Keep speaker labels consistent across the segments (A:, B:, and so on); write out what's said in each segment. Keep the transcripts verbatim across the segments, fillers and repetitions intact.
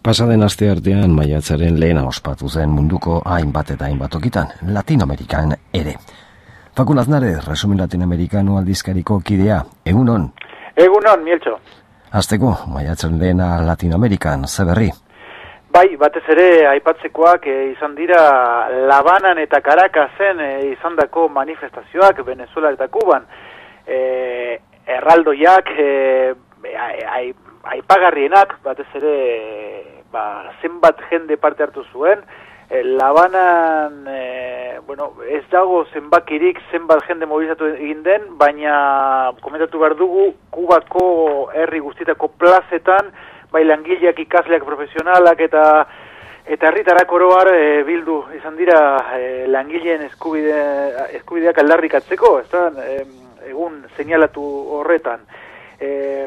A: Pasaden asteartean maiatzaren lehena ospatu zen munduko hainbat eta hainbat tokitan, Latinoamerikan ere. Fakun Aznarez, Resumen Latinoamerikano aldizkariko kidea, egunon?
B: Egunon, Mieltxo.
A: Hasteko, maiatzaren lehena Latinoamerikan, ze berri?
B: Bai, batez ere aipatzekoak e, izan dira La Habanan eta Caracasen e, izandako manifestazioak, Venezuela eta Kuban. E, erraldoiak, e, ai, aipagarrienak, batez ere ba, zenbat jende parte hartu zuen. E, La Habanan, e, bueno, ez dago zenbakirik zenbat jende mobilizatu egin den, baina komentatu behar dugu, Kubako herri guztietako plazetan, bai langileak, ikasleak, profesionalak eta eta herritarrak oro har e, bildu izan dira e, langileen eskubide, eskubideak aldarrikatzeko, ezta, e, egun seinalatu horretan. E,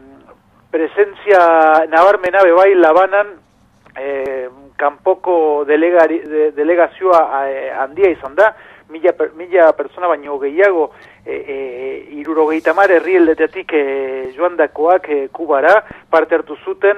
B: presentzia nabarmena be bai La Habanan e, kanpoko delegari, de, delegazioa e, handia izan da, mila, mila persona baino gehiago, e, e, hirurogeita hamar herrialdeetatik e, joandakoak e, Kubara parte hartu zuten,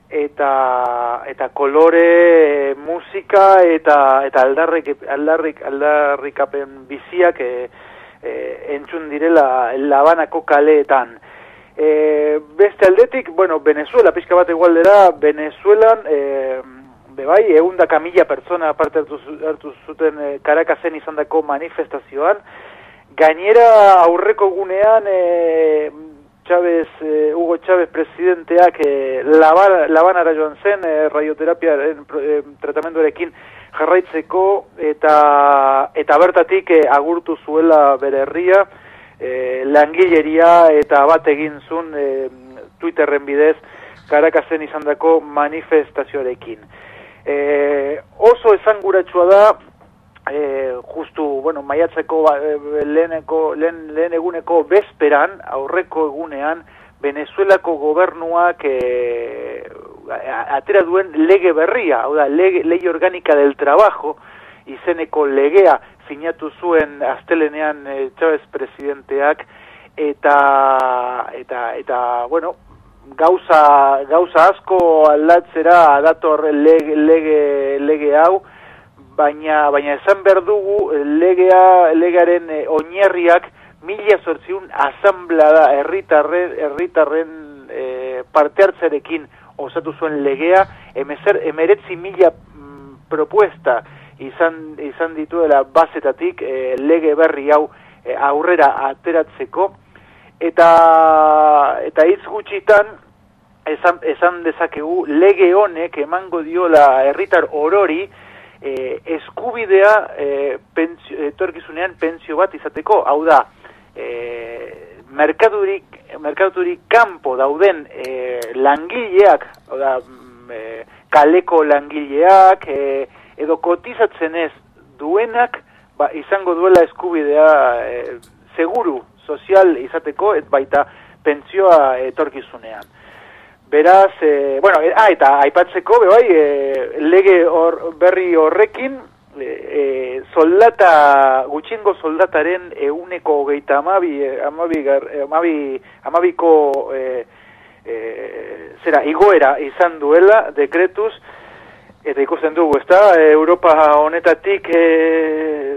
B: eta eta kolore, e, musika eta eta aldarrik aldarrik aldarrikapen biziak e, e, entzun direla La Habanako kaleetan. E, beste aldetik, bueno, Venezuela, pixka bat egualdera, Venezuelan, e, bebai, ehundaka mila pertsona parte hartu, hartu zuten e, Caracasen izandako manifestazioan. Gainera aurreko gunean, e, Chávez, e, Hugo Chávez presidenteak e, La Habanara joan zen, e, radioterapiaren e, tratamenduarekin jarraitzeko, eta eta bertatik e, agurtu zuela bere herria, e, langileria eta bat egin zuen e, Twitterren bidez Caracasen izandako manifestazioarekin. E, oso esanguratsua da, e, justu, bueno, maiatzeko ba, leheneko, lehen, lehen eguneko bezperan, aurreko egunean, Venezuelako gobernuak e, atera duen lege berria, hau da, lege, lege orgánica del trabajo, izeneko legea sinatu zuen astelenean e, Chávez presidenteak, eta, eta, eta, bueno, Gauza, gauza asko aldatzera dator lege, lege, lege hau, baina, baina esan behar dugu legea, legearen e, oinarriak mila zortziun asamblada herritarren, herritarren e, parte hartzarekin osatu zuen legea, emezer, emeretzi mila mm, propuesta izan, izan dituela bazetatik e, lege berri hau e, aurrera ateratzeko. Eta eta hitz gutxitan esan, esan dezakegu lege honek emango diola herritar orori e, eskubidea e, pentsio, etorkizunean pentsio bat izateko, hau da e, merkadurik, merkadurik kanpo dauden e, langileak, hau da e, kaleko langileak e, edo kotizatzen ez duenak ba, izango duela eskubidea e, seguru sozial izateko, et baita pentsioa etorkizunean. Beraz, e, bueno, e, ah, eta aipatzeko, bebai, e, lege hor, berri horrekin, e, e, soldata, gutxiengo soldataren euneko hogeita amabi, amabi, amabi, amabiko, e, e, zera, igoera izan duela, dekretuz, eta ikusten dugu, ezta, Europa honetatik, e,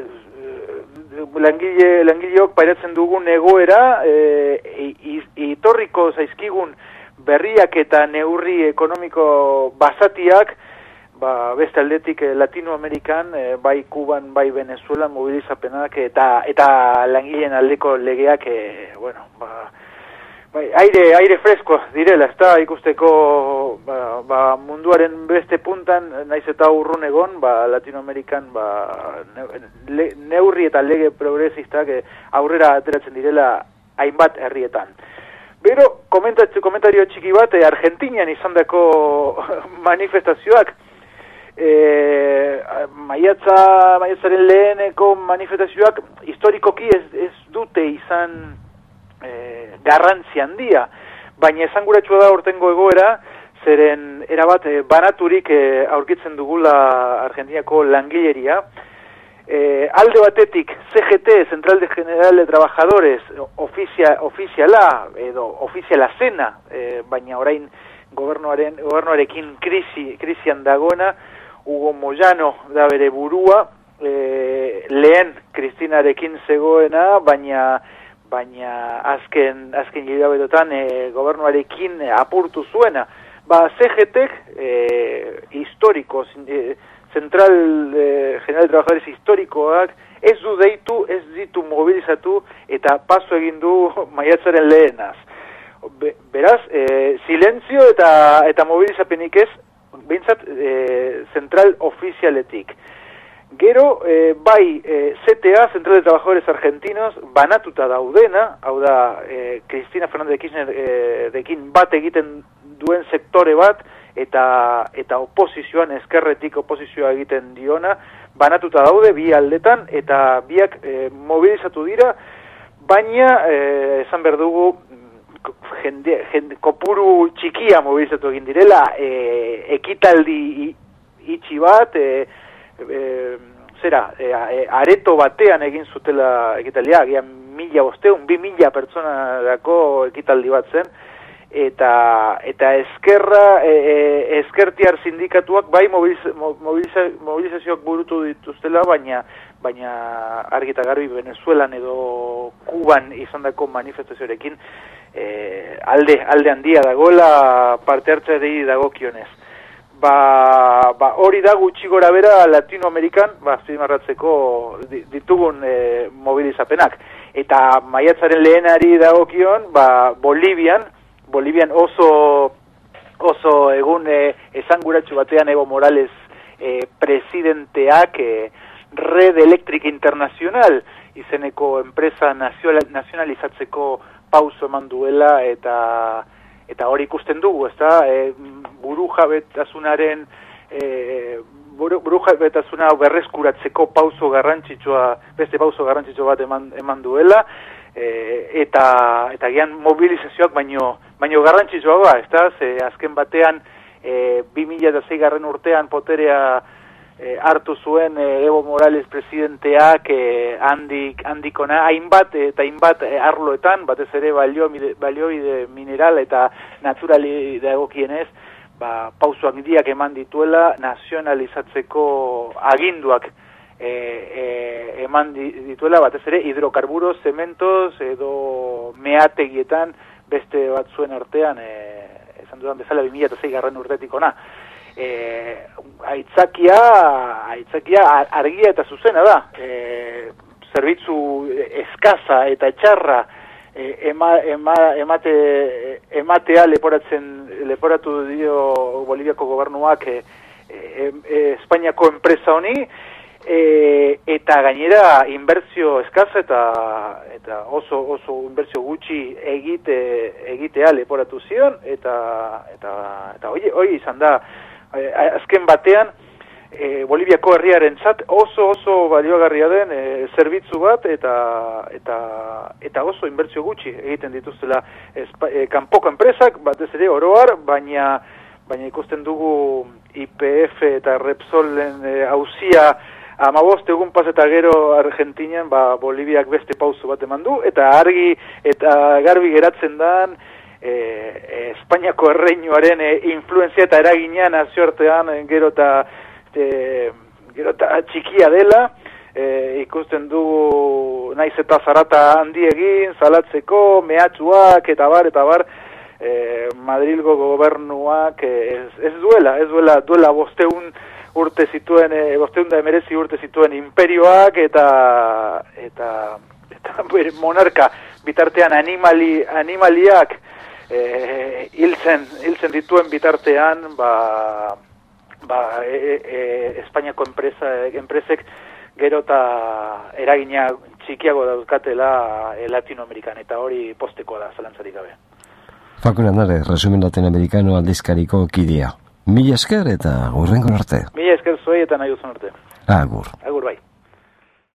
B: langile langileok pairatzen dugun egoera, e, itorriko zaizkigun berriak eta neurri ekonomiko basatiak, ba, beste aldetik e, Latinoamerikan, e, bai Kuban, bai Venezuelan mobilizapenak eta eta langileen aldeko legeak, e, bueno, ba, bai, aire, aire fresko direla, ezta ikusteko ba, ba, munduaren beste puntan, naiz eta urrun egon, ba, Latinoamerikan ba, ne, neurri eta lege progresistak eh, aurrera ateratzen direla hainbat herrietan. Bero, komentario txiki bat, eh, Argentinian izandako manifestazioak, eh, maiatza, maiatzaren leheneko manifestazioak historikoki ez, ez dute izan E, garrantzi handia, baina esanguratsua da hortengo egoera, zeren erabat e, banaturik e, aurkitzen dugula Argentinako langileria. E, alde batetik C G T, Central de General de Trabajadores, ofizia, ofiziala edo ofiziala zena, e, baina orain gobernuaren, gobernuarekin krisi, krisian dagoena, Hugo Moyano da bere burua, e, lehen Kristinarekin zegoena, baina baina azken azken hilabetetan e, gobernuarekin apurtu zuena. Ba, C G T e, historiko, e, Central e, General de Trabajadores historikoak ez du deitu, ez ditu mobilizatu eta paso egin du maiatzaren lehenaz. Be, beraz, e, silentzio eta eta mobilizapenik ez, behintzat e, zentral ofizialetik. Gero, e, bai, e, C T A, Central de Trabajadores Argentinos, banatuta daudena, hau da, e, Cristina Fernández de Kirchner e, dekin bat egiten duen sektore bat, eta eta oposizioan, ezkerretik oposizioa egiten diona, banatuta daude bi aldetan, eta biak e, mobilizatu dira, baina, e, esan behar dugu, jende, jende, kopuru txikia mobilizatu egin direla, e, ekitaldi itxi bat, e, e, zera, e, e, areto batean egin zutela ekitaldia, agian mila bosteun, bi mila pertsonarako ekitaldi bat zen, eta eta eskerra, e, e, eskertiar sindikatuak bai mobiliz, mobiliza, mobilizazioak burutu dituztela, baina baina argi eta garbi Venezuelan edo Kuban izandako manifestazioarekin e, alde alde handia dagoela parte hartzeari dagokionez. Ba, ba hori da gutxi gora bera Latinoamerikan, ba azpimarratzeko ditugun e, mobilizapenak. Eta maiatzaren lehenari dagokion, ba Bolivian, Bolivian oso oso egun e, esanguratsu batean Evo Morales e, presidenteak e, Red Electric Internacional izeneko enpresa nazionalizatzeko pauso eman duela eta eta hori ikusten dugu, ezta? E, burujabetasunaren e, buru, burujabetasuna berreskuratzeko pauso garrantzitsua, beste pauso garrantzitsua bat eman, eman duela, e, eta eta gian mobilizazioak baino baino garrantzitsua ba, ezta? Ze azken batean e, bi mila seigarren urtean poterea E, hartu zuen e, Evo Morales presidenteak e, handik, handikona hainbat eta hainbat e, arloetan, batez ere balioide, balioide mineral eta naturali dagokienez, ba, pausoak diak eman dituela nazionalizatzeko aginduak e, e, eman dituela, batez ere hidrokarburos, zementos edo meategietan beste batzuen artean, e, esan dudan bezala bi mila seigarren urtetik ona. E, aitzakia, aitzakia argia eta zuzena da, e, zerbitzu eskaza eta txarra e, ema, ema, emate, ematea leporatzen, leporatu dio Boliviako gobernuak e, e, e, Espainiako enpresa honi, e, eta gainera inbertsio eskaza eta, eta oso, oso inbertsio gutxi egite, egitea leporatu zion, eta, eta, eta hoi, hoi izan da, azken batean e, Boliviako herriarentzat oso oso baliogarria den e, zerbitzu bat eta eta eta oso inbertsio gutxi egiten dituztela espa, e, kanpoko enpresak batez ere oroar, baina baina ikusten dugu Y P F eta Repsolen e, auzia hamabost egun pas eta gero Argentinian ba, Boliviak beste pauso bat eman du, eta argi eta garbi geratzen dan E, e, Espainiako erreinuaren e, influenzia eta eragina nazioartean e, gero eta e, gero eta txikia dela, e, ikusten du naiz eta zarata handi egin, zalatzeko, mehatxuak eta bar, eta bar, e, Madrilgo gobernuak e, ez, ez duela, ez duela, duela bosteun urte zituen, e, bosteun da emerezi urte zituen imperioak eta eta, eta monarka bitartean animali, animaliak E, hiltzen, hiltzen dituen bitartean ba, ba, e, e, Espainiako enpresa, enpresek gero eta eragina txikiago dauzkatela e, Latinoamerikan, eta hori posteko da, zalantzarik gabe.
A: Facundo Aznarez, Resumen Latinoamericano aldizkariko kidea. Mila esker eta hurrengo arte.
B: Mila esker zuei eta nahi duzun arte.
A: Agur.
B: Agur bai.